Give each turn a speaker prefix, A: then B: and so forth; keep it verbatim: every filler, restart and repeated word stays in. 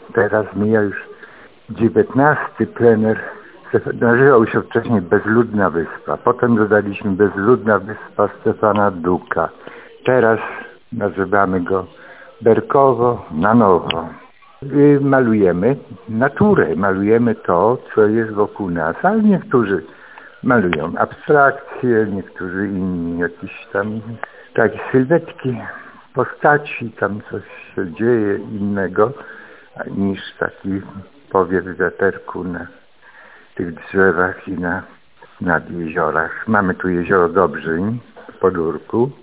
A: Teraz mija już dziewiętnasty plener. Nazywał się wcześniej Bezludna Wyspa. Potem dodaliśmy Bezludna Wyspa Stefana Duka. Teraz nazywamy go Berkowo na nowo. I malujemy naturę, malujemy to, co jest wokół nas, ale niektórzy malują abstrakcje, niektórzy inni jakieś tam takie sylwetki postaci, tam coś się dzieje innego niż taki powiew wiaterku na tych drzewach i na, nad jeziorach. Mamy tu jezioro Dobrzyń w Podurku.